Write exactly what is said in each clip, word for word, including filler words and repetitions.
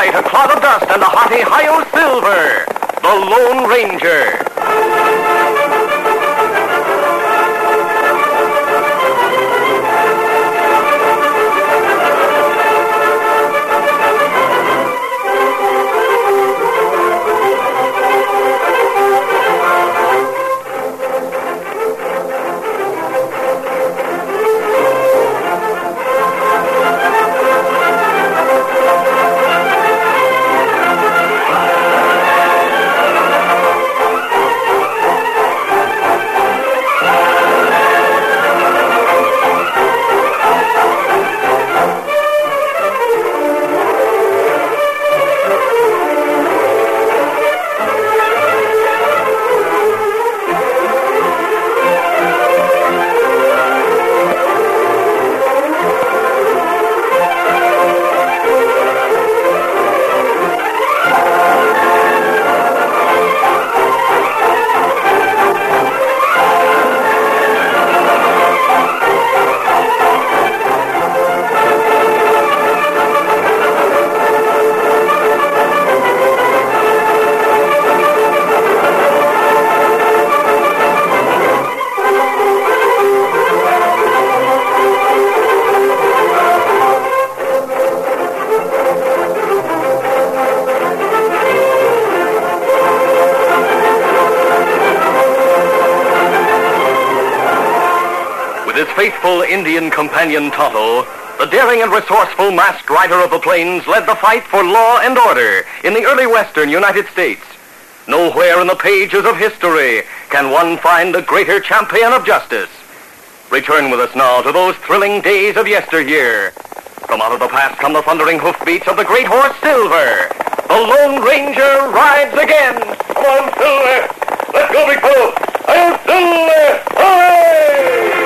sight, a cloud of dust, and a hearty Hi-Yo Silver, the Lone Ranger. Faithful Indian companion Tonto, the daring and resourceful masked rider of the plains, led the fight for law and order in the early western United States. Nowhere in the pages of history can one find a greater champion of justice. Return with us now to those thrilling days of yesteryear. From out of the past come the thundering hoofbeats of the great horse Silver. The Lone Ranger rides again. Come on, Silver. Let's go, big fellow. I'll Silver. Hooray!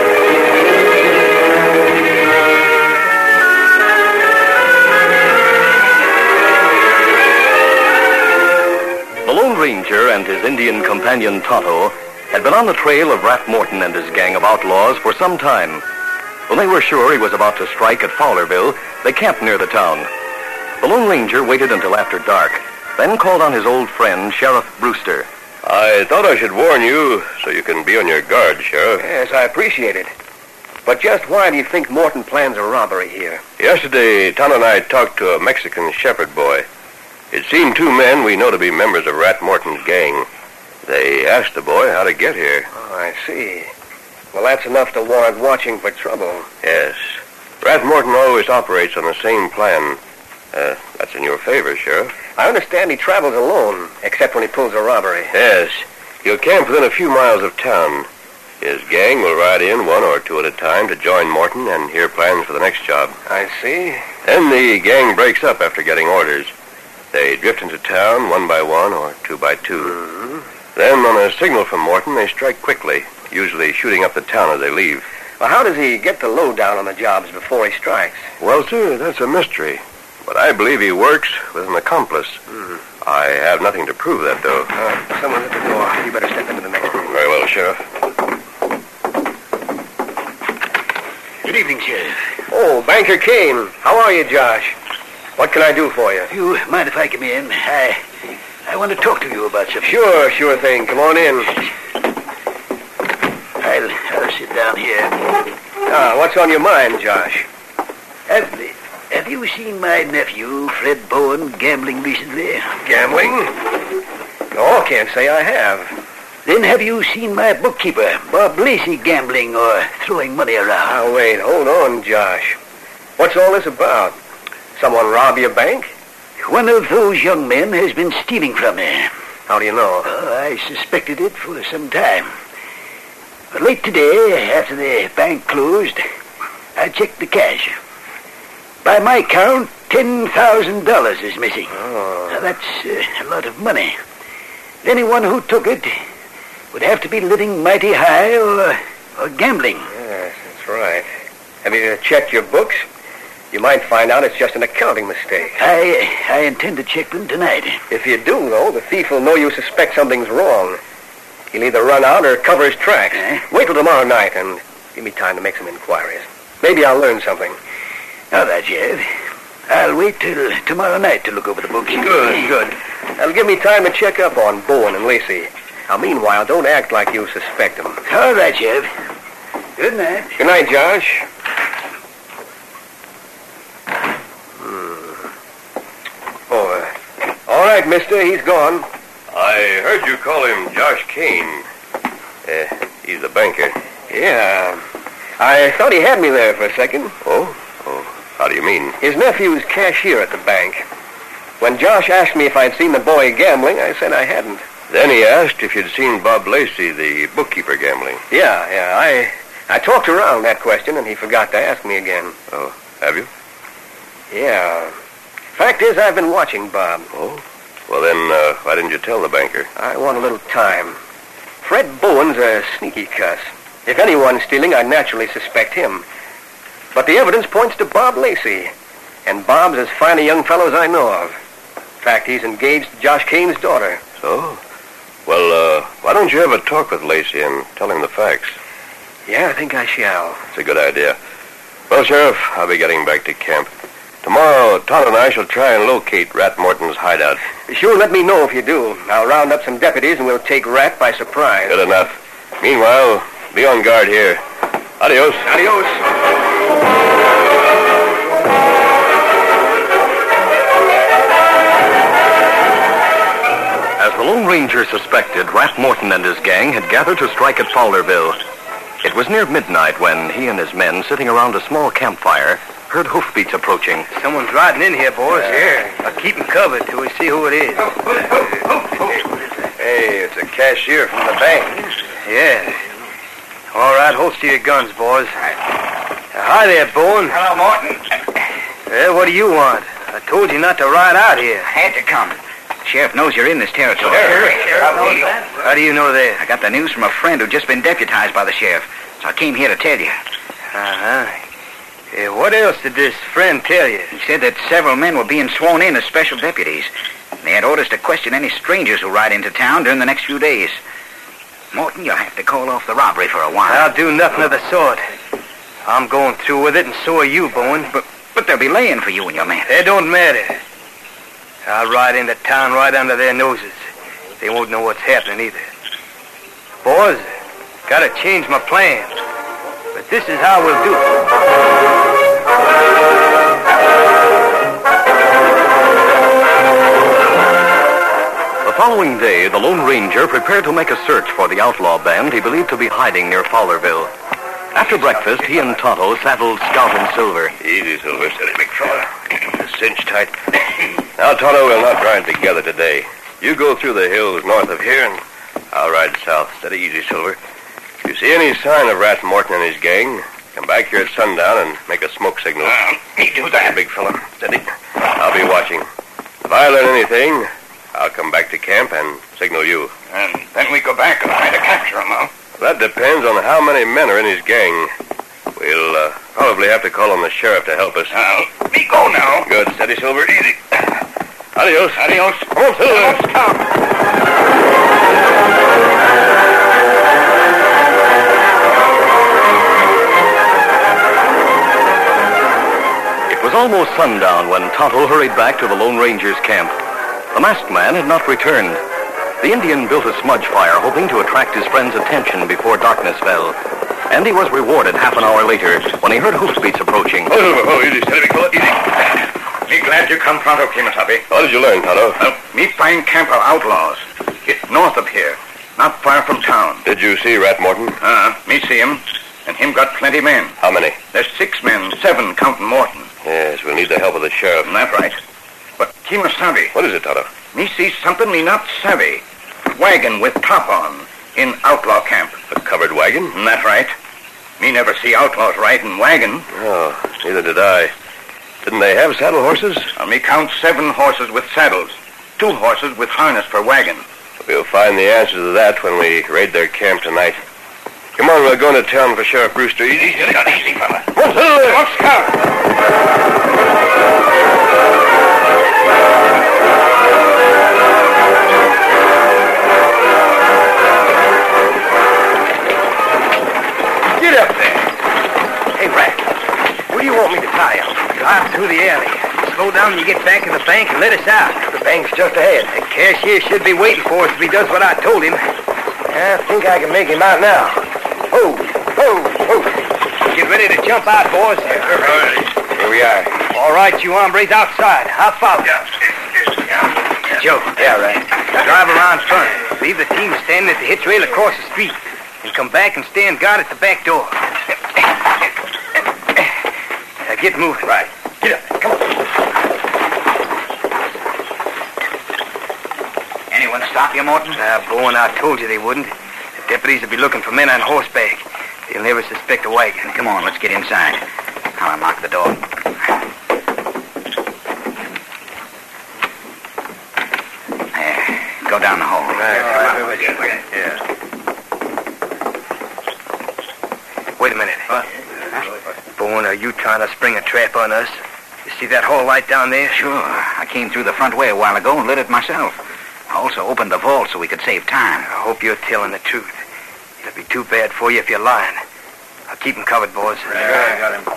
The Lone Ranger and his Indian companion Tonto had been on the trail of Rat Morton and his gang of outlaws for some time. When they were sure he was about to strike at Fowlerville, they camped near the town. The Lone Ranger waited until after dark, then called on his old friend, Sheriff Brewster. I thought I should warn you so you can be on your guard, Sheriff. Yes, I appreciate it. But just why do you think Morton plans a robbery here? Yesterday, Tonto and I talked to a Mexican shepherd boy. It seemed two men we know to be members of Rat Morton's gang. They asked the boy how to get here. Oh, I see. Well, that's enough to warrant watching for trouble. Yes. Rat Morton always operates on the same plan. Uh, that's in your favor, Sheriff. I understand he travels alone, except when he pulls a robbery. Yes. He'll camp within a few miles of town. His gang will ride in one or two at a time to join Morton and hear plans for the next job. I see. Then the gang breaks up after getting orders. They drift into town one by one or two by two. Mm-hmm. Then, on a signal from Morton, they strike quickly, usually shooting up the town as they leave. Well, how does he get the lowdown on the jobs before he strikes? Well, sir, that's a mystery. But I believe he works with an accomplice. Mm-hmm. I have nothing to prove that, though. Uh, someone's at the door. You better step into the next room. Very well, Sheriff. Good evening, Sheriff. Oh, Banker Kane. How are you, Josh? What can I do for you? You mind if I come in? I I want to talk to you about something. Sure, sure thing. Come on in. I'll, I'll sit down here. Ah, what's on your mind, Josh? Have, have you seen my nephew, Fred Bowen, gambling recently? Gambling? No, can't say I have. Then have you seen my bookkeeper, Bob Lacey, gambling or throwing money around? Now, wait, hold on, Josh. What's all this about? Someone rob your bank? One of those young men has been stealing from me. How do you know? Oh, I suspected it for some time. But late today, after the bank closed, I checked the cash. By my count, ten thousand dollars is missing. Oh. Now, that's uh, a lot of money. Anyone who took it would have to be living mighty high or, or gambling. Yes, that's right. Have you checked your books? You might find out it's just an accounting mistake. I I intend to check them tonight. If you do, though, the thief will know you suspect something's wrong. He'll either run out or cover his tracks. Eh? Wait till tomorrow night and give me time to make some inquiries. Maybe I'll learn something. All right, Sheriff. I'll wait till tomorrow night to look over the books. Good, good. That'll give me time to check up on Bowen and Lacey. Now, meanwhile, don't act like you suspect them. All right, Sheriff. Good night. Good night, Josh. Hmm. Oh, uh, all right, mister. He's gone. I heard you call him Josh Kane. Uh, he's the banker. Yeah. I thought he had me there for a second. Oh? Oh, how do you mean? His nephew's cashier at the bank. When Josh asked me if I'd seen the boy gambling, I said I hadn't. Then he asked if you'd seen Bob Lacey, the bookkeeper, gambling. Yeah, yeah. I I talked around that question, and he forgot to ask me again. Oh, have you? Yeah. Fact is, I've been watching Bob. Oh? Well, then, uh, why didn't you tell the banker? I want a little time. Fred Bowen's a sneaky cuss. If anyone's stealing, I naturally suspect him. But the evidence points to Bob Lacey. And Bob's as fine a young fellow as I know of. In fact, he's engaged to Josh Kane's daughter. So? Well, uh, why don't you have a talk with Lacey and tell him the facts? Yeah, I think I shall. It's a good idea. Well, Sheriff, I'll be getting back to camp. Tomorrow, Todd and I shall try and locate Rat Morton's hideout. Sure, let me know if you do. I'll round up some deputies and we'll take Rat by surprise. Good enough. Meanwhile, be on guard here. Adios. Adios. As the Lone Ranger suspected, Rat Morton and his gang had gathered to strike at Fowlerville. It was near midnight when he and his men, sitting around a small campfire, heard hoofbeats approaching. Someone's riding in here, boys. Here. I'll keep them covered till we see who it is. Hey, it's a cashier from the bank. Yeah. All right, holster your guns, boys. Uh, hi there, Bowen. Hello, Morton. Yeah, what do you want? I told you not to ride out here. Had to come. Sheriff knows you're in this territory. How do you know that? I got the news from a friend who'd just been deputized by the sheriff, so I came here to tell you. Uh-huh. Yeah, what else did this friend tell you? He said that several men were being sworn in as special deputies. And they had orders to question any strangers who ride into town during the next few days. Morton, you'll have to call off the robbery for a while. I'll do nothing of the sort. I'm going through with it, and so are you, Bowen. But, but they'll be laying for you and your men. It don't matter. I'll ride into town right under their noses. They won't know what's happening either. Boys, gotta change my plans. But this is how we'll do it. The following day, the Lone Ranger prepared to make a search for the outlaw band he believed to be hiding near Fowlerville. After breakfast, he and Tonto saddled Scout and Silver. Easy, Silver. Steady, big fella. Cinch tight. Now, Tonto, we'll not ride together today. You go through the hills north of here, and I'll ride south. Steady, easy, Silver. If you see any sign of Rat Morton and his gang, come back here at sundown and make a smoke signal. Uh, me do that. Big fella. Steady. I'll be watching. If I learn anything, I'll come back to camp and signal you. And then we go back and try to capture him, huh? That depends on how many men are in his gang. We'll uh, probably have to call on the sheriff to help us. Now, me go now. Good. Steady, Silver. Easy. Adios. Adios. Come on, Silver. Stop. It was almost sundown when Tonto hurried back to the Lone Ranger's camp. The masked man had not returned. The Indian built a smudge fire, hoping to attract his friend's attention before darkness fell. And he was rewarded half an hour later when he heard hoofbeats approaching. Oh, Silver. Oh, easy. Steady, big fella. Easy. Me glad you come pronto, Kimasabi. What did you learn, Tonto? Well, me find camp of outlaws. It's north of here, not far from town. Did you see Rat Morton? Uh, me see him, and him got plenty men. How many? There's six men, seven counting Morton. Yes, we'll need the help of the sheriff. That right. But Kimasabi, What is it, Tonto? me see something me not savvy. Wagon with top on in outlaw camp. A covered wagon? That right. Me never see outlaws riding wagon. Oh, neither did I. Didn't they have saddle horses? Uh, me count seven horses with saddles, two horses with harness for wagon. We'll find the answer to that when we raid their camp tonight. Come on, we're going to town for Sheriff Brewster. Easy, Easy, easy, fella. Come on, Silver. Come on, Scout. Get up there. Hey, Rat, where do you want me to tie him? Drive through the alley. slow down when you get back in the bank and let us out. The bank's just ahead. The cashier should be waiting for us if he does what I told him. I think I can make him out now. Oh, oh, oh. Get ready to jump out, boys. Here we are. All right, you hombres outside. I'll follow. Joe. Yeah, right. Drive around front. Leave the team standing at the hitch rail across the street. And come back and stand guard at the back door. Now get moving. Right. Get up. Come on. Anyone stop you, Morton? Now, Bowen, I told you they wouldn't. The deputies will be looking for men on horseback. They'll never suspect a wagon. Come on, let's get inside. I'll unlock the door. There. Go down the hall. Right, right, right, right. Yeah. Wait a minute. What? Bowen, are you trying to spring a trap on us? You see that hall light down there? Sure. I came through the front way a while ago and lit it myself. I also opened the vault so we could save time. I hope you're telling the truth. It'll be too bad for you if you're lying. I'll keep him covered, boys. Sure, I got him.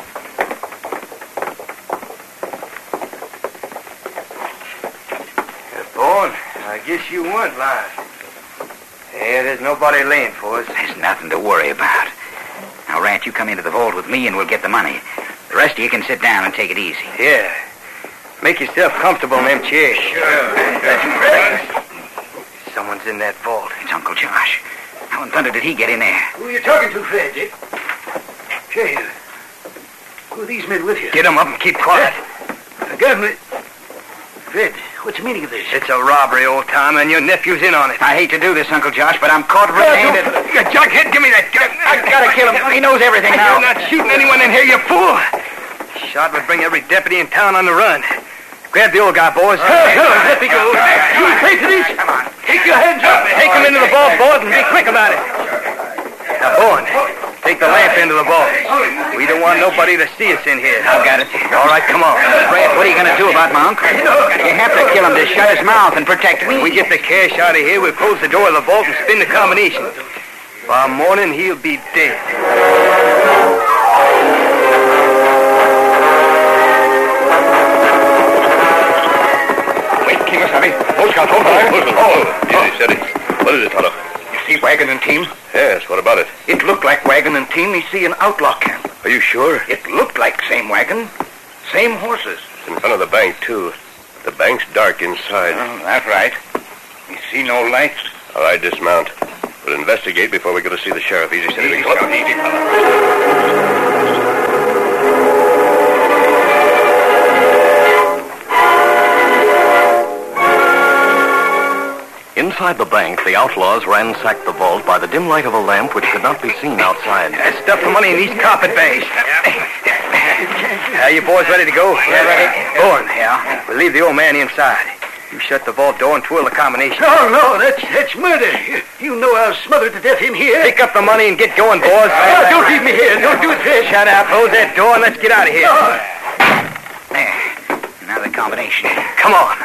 Bowen, I guess you weren't lying. Yeah, there's nobody laying for us. There's nothing to worry about. Now, Rant, you come into the vault with me and we'll get the money. The rest of you can sit down and take it easy. Yeah. Make yourself comfortable in them chairs. Sure. Someone's in that vault. It's Uncle Josh. How in thunder did he get in there? Who are you talking to, Fred, Dick? Say, uh, who are these men with you? Get them up and keep quiet. The government. Fred, what's the meaning of this? It's a robbery, old time, and your nephew's in on it. I hate to do this, Uncle Josh, but I'm caught red-handed. You junkhead, give me that gun. I gotta kill him. He knows everything now. You're not shooting anyone in here, you fool. Shot would bring every deputy in town on the run. Grab the old guy, boys. Hey, let me go. You pay for this? Come on. Take your hands up. Take him into the vault, boys, and be quick about it. Now, Bowen, take the lamp into the vault. We don't want nobody to see us in here. I've got it. All right, come on. Fred, what are you going to do about my uncle? You have to kill him to shut his mouth and protect me. When we get the cash out of here, we'll close the door of the vault and spin the combination. By morning, he'll be dead. Wait, Kimasabi. Hold on, hold on. Hold on. Oh, easy, steady. What is it, Tonto? You see wagon and team? Yes, what about it? It looked like wagon and team. You see an outlaw camp. Are you sure? It looked like same wagon, same horses. It's in front of the bank, too. The bank's dark inside. Oh, that's right. You see no lights? All right, dismount. We'll investigate before we go to see the sheriff. Easy, steady. Easy, Come on. easy, fella. Inside the bank, the outlaws ransacked the vault by the dim light of a lamp which could not be seen outside. There's stuff for money in these carpet bags. Are you boys ready to go? Yeah, ready. Bowen. Yeah? We'll leave the old man inside. You shut the vault door and twirl the combination. No, no, that's that's murder. You, you know I'll smother to death in here. Pick up the money and get going, boys. Oh, don't leave me here. Don't do it, Fred. Shut up. Close that door and let's get out of here. Oh. There. Now the combination. Come on.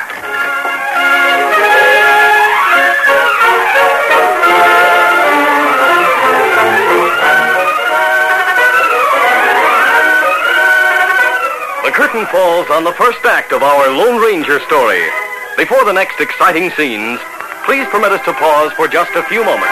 The curtain falls on the first act of our Lone Ranger story. Before the next exciting scenes, please permit us to pause for just a few moments.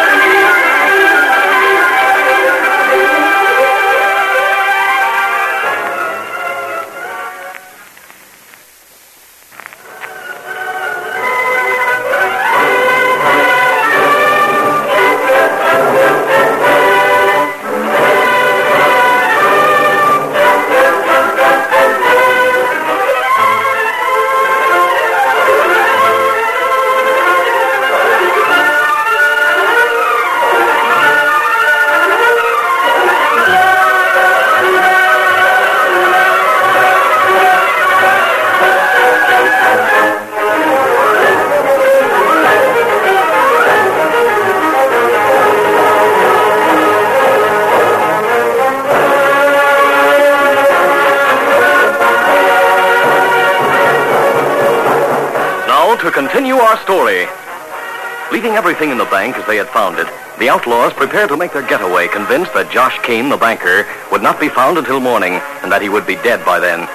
To continue our story. Leaving everything in the bank as they had found it, the outlaws prepared to make their getaway, convinced that Josh Kane, the banker, would not be found until morning and that he would be dead by then.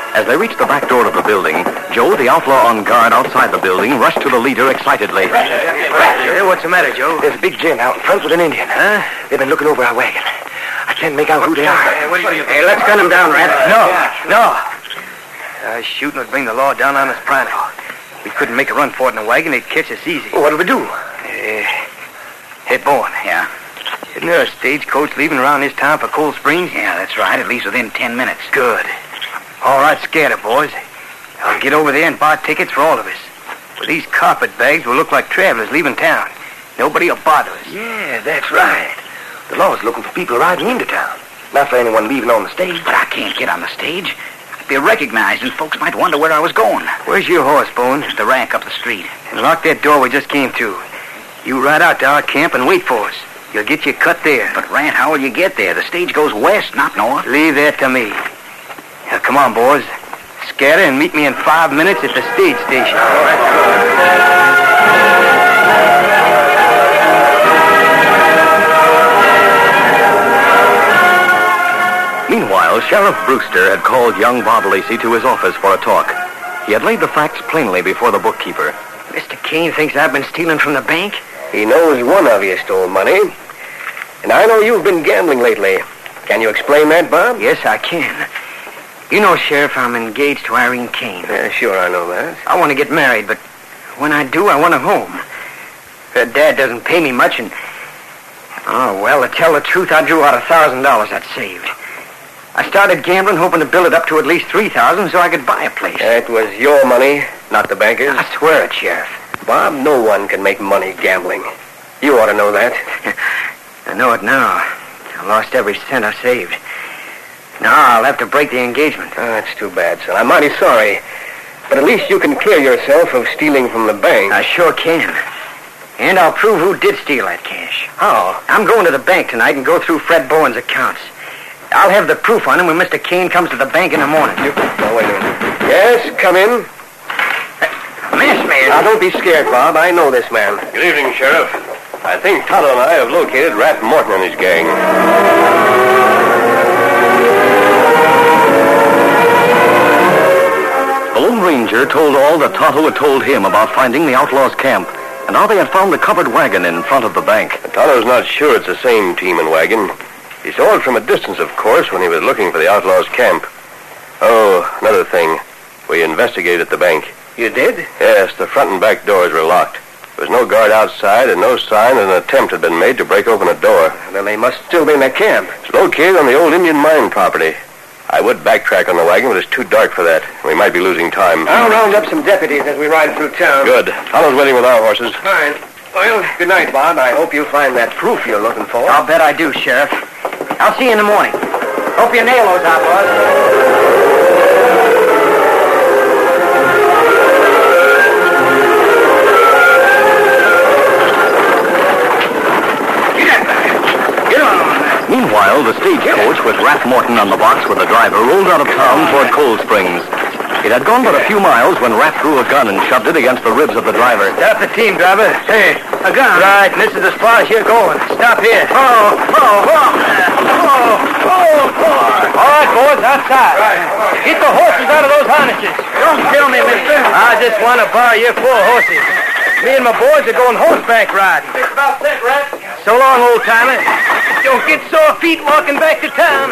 As they reached the back door of the building, Joe, the outlaw on guard outside the building, rushed to the leader excitedly. Hey, what's the matter, Joe? There's a big gent out in front with an Indian. Huh? They've been looking over our wagon. I can't make out who they are. Hey, let's gun them down, Rat. No, no. Uh, shooting would bring the law down on us pronto. We couldn't make a run for it in a wagon. They'd catch us easy. Well, what'll we do? Uh, hey, Bowen. Yeah? Isn't there a stagecoach leaving around this town for Cold Springs? Yeah, that's right. At least within ten minutes. Good. All right, scatter, boys. I'll get over there and buy tickets for all of us. With these carpet bags, we'll look like travelers leaving town. Nobody will bother us. Yeah, that's right. The law's looking for people riding into town, not for anyone leaving on the stage. But I can't get on the stage. I'd be recognized, and folks might wonder where I was going. Where's your horse, Bowen? It's the rack up the street. And lock that door we just came through. You ride out to our camp and wait for us. You'll get your cut there. But, Rant, how will you get there? The stage goes west, not north. Leave that to me. Now, come on, boys. Scatter and meet me in five minutes at the stage station. Meanwhile, Sheriff Brewster had called young Bob Lacey to his office for a talk. He had laid the facts plainly before the bookkeeper. Mister Kane thinks I've been stealing from the bank? He knows one of you stole money. And I know you've been gambling lately. Can you explain that, Bob? Yes, I can. You know, Sheriff, I'm engaged to Irene Kane. Yeah, sure, I know that. I want to get married, but when I do, I want a home. Her dad doesn't pay me much, and... Oh, well, to tell the truth, I drew out a thousand dollars I'd saved. I started gambling, hoping to build it up to at least three thousand so I could buy a place. That was your money, not the banker's. I swear it, Sheriff. Bob, no one can make money gambling. You ought to know that. I know it now. I lost every cent I saved. Now I'll have to break the engagement. Oh, that's too bad, son. I'm mighty sorry. But at least you can clear yourself of stealing from the bank. I sure can. And I'll prove who did steal that cash. How? I'm going to the bank tonight and go through Fred Bowen's accounts. I'll have the proof on him when Mister Kane comes to the bank in the morning. You... Oh, wait a minute. Yes, come in. Miss me. Now, don't be scared, Bob. I know this man. Good evening, Sheriff. I think Tonto and I have located Rat Morton and his gang. The Lone Ranger told all that Tonto had told him about finding the outlaws' camp and how they had found the covered wagon in front of the bank. Tonto's not sure it's the same team and wagon. He saw it from a distance, of course, when he was looking for the outlaws' camp. Oh, another thing. We investigated the bank. You did? Yes, the front and back doors were locked. There was no guard outside and no sign that an attempt had been made to break open a door. Then they must still be in their camp. It's located on the old Indian mine property. I would backtrack on the wagon, but it's too dark for that. We might be losing time. I'll round up some deputies as we ride through town. Good. Tonto's waiting with our horses. Fine. Well, good night, Bob. I hope you'll find that proof you're looking for. I'll bet I do, Sheriff. I'll see you in the morning. Hope you nail those outlaws. Meanwhile, the stagecoach with Rat Morton on the box with the driver rolled out of town toward Cold Springs. It had gone but a few miles when Rat drew a gun and shoved it against the ribs of the driver. Stop the team, driver. Hey, a gun. Right, and this is as far as you're going. Stop here. Oh, oh, oh. Oh, oh, oh. All right, boys, outside. Right. Get the horses out of those harnesses. Don't kill me, mister. I just want to borrow your four horses. Me and my boys are going horseback riding. Think about that, Rat. So long, old-timer. Don't get sore feet walking back to town.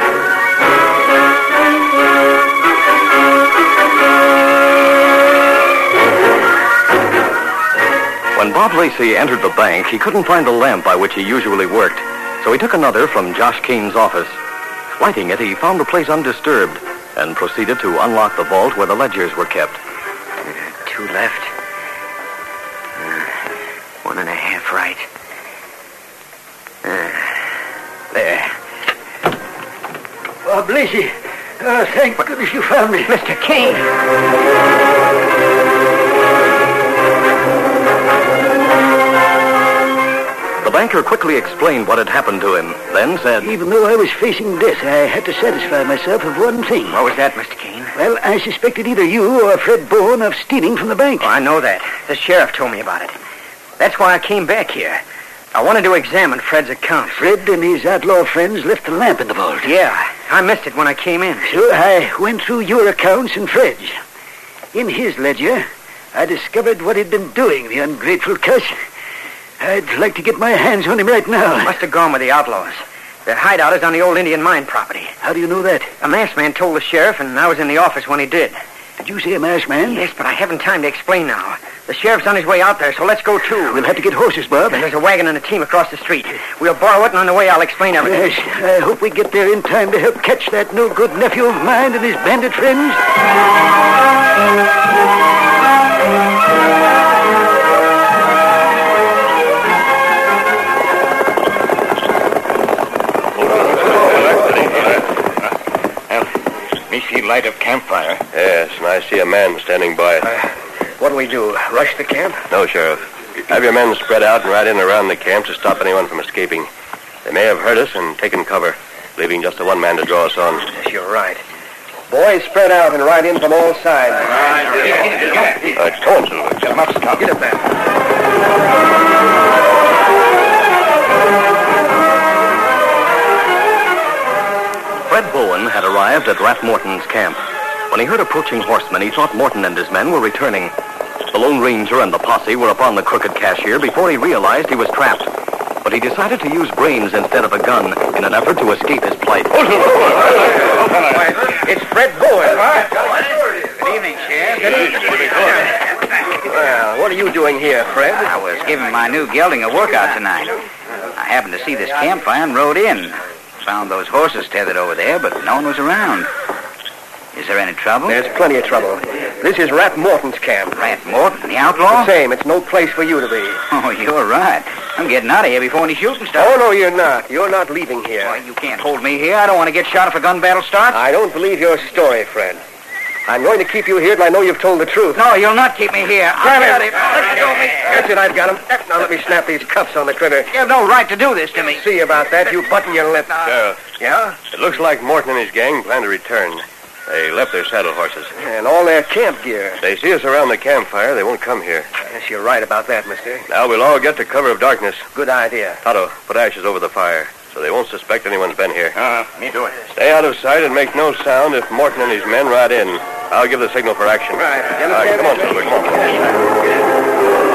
When Bob Lacey entered the bank, he couldn't find the lamp by which he usually worked, so he took another from Josh Kane's office. Lighting it, he found the place undisturbed and proceeded to unlock the vault where the ledgers were kept. Uh, two left. Uh, one and a half right. Uh, there. Bob Lacey. Oh, thank goodness you found me. Mister Kane. The banker quickly explained what had happened to him, then said, Even though I was facing death, I had to satisfy myself of one thing. What was that, Mister Kane? Well, I suspected either you or Fred Bowen of stealing from the bank. Oh, I know that. The sheriff told me about it. That's why I came back here. I wanted to examine Fred's account. Fred and his outlaw friends left the lamp in the vault. Yeah. I missed it when I came in. So I went through your accounts and Fred's. In his ledger, I discovered what he'd been doing, the ungrateful cuss. I'd like to get my hands on him right now. Must have gone with the outlaws. Their hideout is on the old Indian mine property. How do you know that? A masked man told the sheriff, and I was in the office when he did. Did you say a masked man? Yes, but I haven't time to explain now. The sheriff's on his way out there, so let's go too. We'll have to get horses, Bob. There's a wagon and a team across the street. We'll borrow it, and on the way I'll explain everything. Yes, I hope we get there in time to help catch that no-good nephew of mine and his bandit friends. Me see light of campfire. Yes, and I see a man standing by it. Uh, what'll we do? Rush the camp? No, Sheriff. Have your men spread out and ride in around the camp to stop anyone from escaping. They may have heard us and taken cover, leaving just the one man to draw us on. Yes, you're right. Boys, spread out and ride in from all sides. All right, come on, Silver. Get him up, Scout. Get up there. Fred Bowen had arrived at Rat Morton's camp. When he heard approaching horsemen, he thought Morton and his men were returning. The Lone Ranger and the posse were upon the crooked cashier before he realized he was trapped. But he decided to use brains instead of a gun in an effort to escape his plight. It's Fred Bowen. Good evening, Sheriff. Good evening. Well, what are you doing here, Fred? I was giving my new gelding a workout tonight. I happened to see this campfire and rode in. Found those horses tethered over there, but no one was around. Is there any trouble? There's plenty of trouble. This is Rat Morton's camp. Rat Morton, the outlaw? The same. It's no place for you to be. Oh, you're right. I'm getting out of here before any shooting starts. Oh, no, you're not. You're not leaving here. Why, you can't hold me here. I don't want to get shot if a gun battle starts. I don't believe your story, Fred. I'm going to keep you here till I know you've told the truth. No, you'll not keep me here. Grab I'll him. get Let go of me. That's it, I've got him. Now let me snap these cuffs on the critter. You have no right to do this to me. See about that. You button your lip. Sheriff, Yeah? it looks like Morton and his gang plan to return. They left their saddle horses. And all their camp gear. They see us around the campfire. They won't come here. Yes, you're right about that, mister. Now we'll all get to cover of darkness. Good idea. Tonto, put ashes over the fire so they won't suspect anyone's been here. Uh, me do it. Stay out of sight and make no sound if Morton and his men ride in. I'll give the signal for action. Right. All right, come on, Silver. Come on.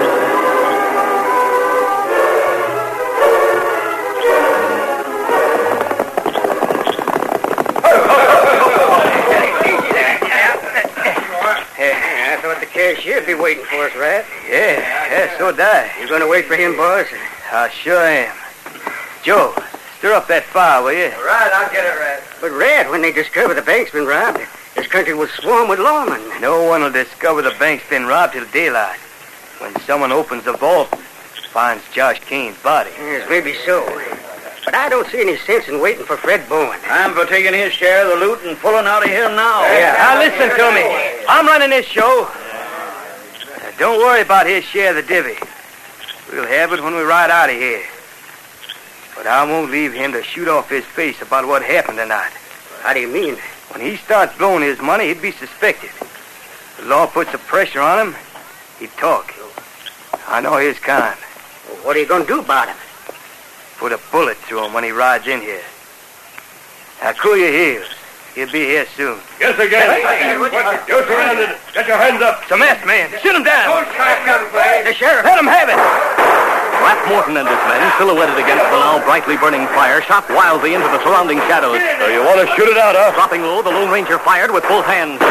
I thought the cashier'd be waiting for us, Rat. Yeah, yeah, so did I. You gonna wait for him, boss? I sure am. Joe, stir up that fire, will you? Right, I'll get it, Rat. But, Rat, when they discover the bank's been robbed, this country will swarm with lawmen. No one will discover the bank's been robbed till daylight. When someone opens the vault, finds Josh Kane's body. Yes, maybe so. But I don't see any sense in waiting for Fred Bowen. I'm for taking his share of the loot and pulling out of here now. Yeah, now listen to me. I'm running this show. Now, don't worry about his share of the divvy. We'll have it when we ride out of here. But I won't leave him to shoot off his face about what happened tonight. How do you mean? When he starts blowing his money, he'd be suspected. The law puts the pressure on him, he'd talk. I know his kind. Well, what are you going to do about him? Put a bullet through him when he rides in here. Now, cool your heels. He'll be here soon. Yes, again. You're surrounded. Get your hands up. It's a masked man. Shoot him down. The sheriff. Let him have it. Rat Morton and his men, silhouetted against the now brightly burning fire, shot wildly into the surrounding shadows. So you want to shoot it out, huh? Dropping low, the Lone Ranger fired with both hands.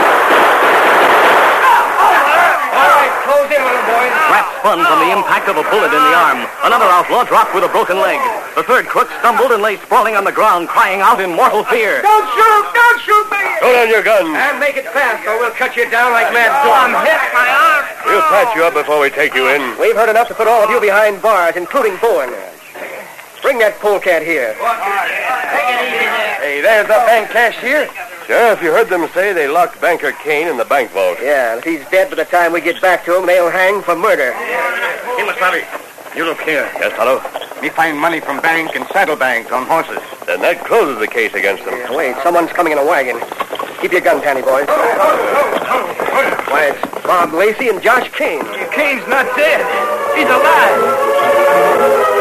All right, close in on him, boys. Rat spun from the impact of a bullet in the arm. Another outlaw dropped with a broken leg. The third crook stumbled and lay sprawling on the ground, crying out in mortal fear. Don't shoot! Don't shoot me! Throw down your gun. And make it fast, or we'll cut you down like mad dogs. I'm hit. My arm. We'll patch you up before we take you in. We've heard enough to put all of you behind bars, including Bowen. Bring that polecat here. Hey, there's the bank cashier. Sheriff, you heard them say they locked Banker Kane in the bank vault. Yeah, and if he's dead by the time we get back to him, they'll hang for murder. Hey, Masabi, you look here. Yes, hello. Me find money from bank and saddlebags on horses. Then that closes the case against them. Yeah, wait, someone's coming in a wagon. Keep your gun, Tanny boys. Why, it's Bob Lacey and Josh Kane. Kane's not dead. He's alive.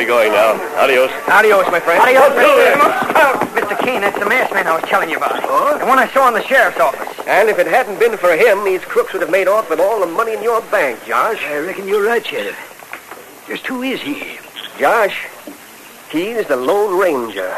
be going now. Adios. Adios, my friend. Adios, Mister Mister Kane, that's the masked man I was telling you about. Oh? The one I saw in the sheriff's office. And if it hadn't been for him, these crooks would have made off with all the money in your bank, Josh. I reckon you're right, Sheriff. Just who is he? Josh, he's the Lone Ranger.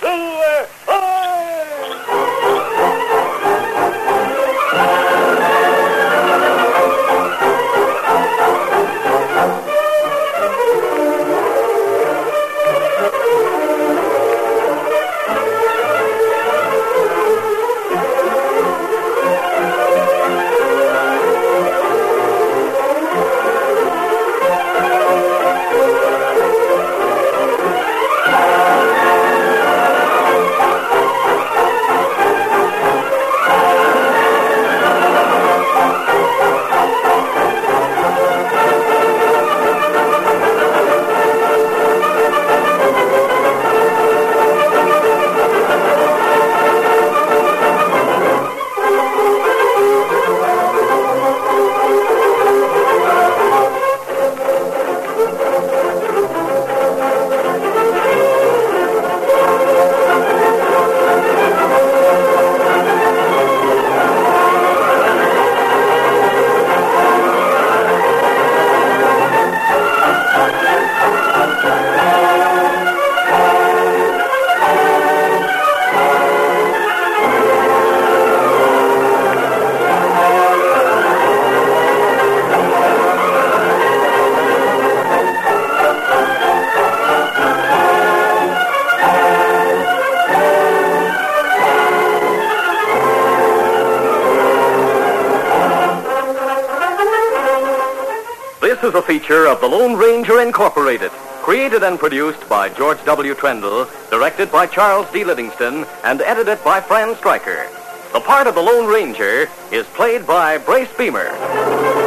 This is a feature of the Lone Ranger Incorporated, created and produced by George W. Trendle, directed by Charles D. Livingston, and edited by Fran Stryker. The part of the Lone Ranger is played by Brace Beamer.